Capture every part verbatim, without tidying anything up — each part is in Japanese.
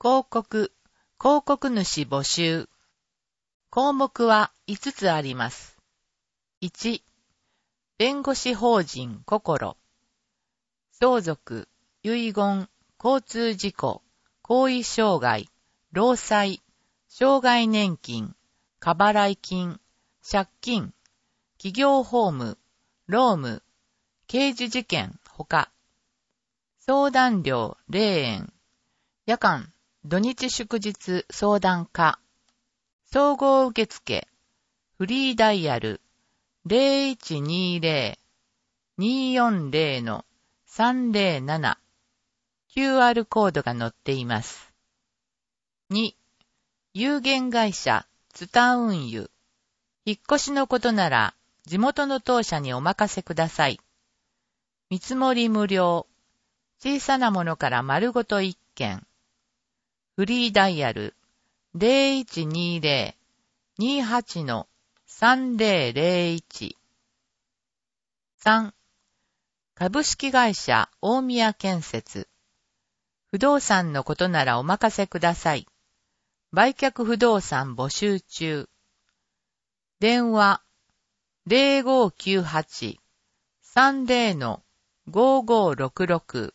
広告、広告主募集。項目はいつつあります。いち、弁護士法人こころ。相続、遺言、交通事故、行為障害、労災、障害年金、過払い金、借金、企業法務、労務、刑事事件ほか。相談料ゼロえん。夜間、土日祝日相談課。総合受付。フリーダイヤル。ゼロいちにゼロ にーよんゼロ さんゼロなな。キューアール コードが載っています。に、有限会社ツタ運輸。引っ越しのことなら地元の当社にお任せください。見積もり無料。小さなものから丸ごと一件。フリーダイヤル ゼロいちにゼロ にーはち さんゼロゼロいち。さん、株式会社大宮建設。不動産のことならお任せください。売却不動産募集中。電話 ゼロごきゅうはち さんゼロ ごごろくろく。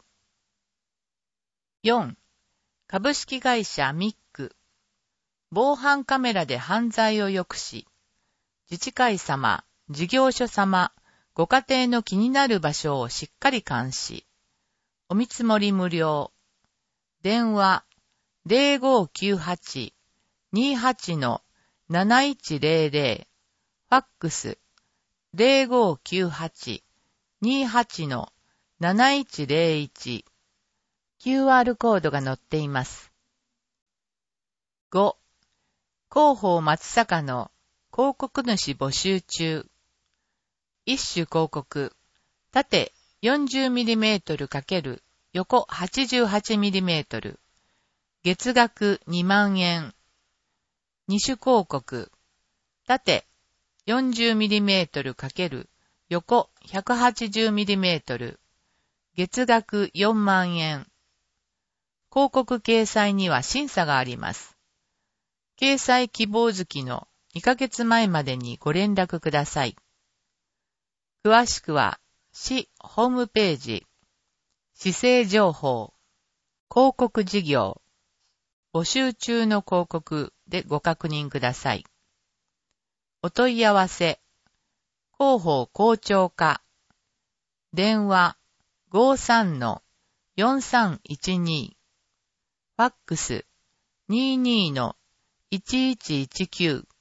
よん、株式会社ミック。防犯カメラで犯罪を抑止。自治会様、事業所様、ご家庭の気になる場所をしっかり監視。お見積もり無料。電話 ゼロごきゅうはち にーはち なないちゼロゼロ。ファックス ゼロごきゅうはち にーはち なないちゼロいち。キューアール コードが載っています。ご、広報松阪の広告主募集中。一種広告、縦 よんじゅうミリメートル×横 はちじゅうはちミリメートル。月額にまんえん。二種広告、縦 よんじゅうミリメートル×横 ひゃくはちじゅうミリメートル。月額よんまんえん。広告掲載には審査があります。掲載希望月のにかげつまえまでにご連絡ください。詳しくは市ホームページ、市政情報、広告事業、募集中の広告でご確認ください。お問い合わせ、広報広聴課、電話 ごさんのよんさんいちに。ファックス にじゅうにのいちいちいちきゅう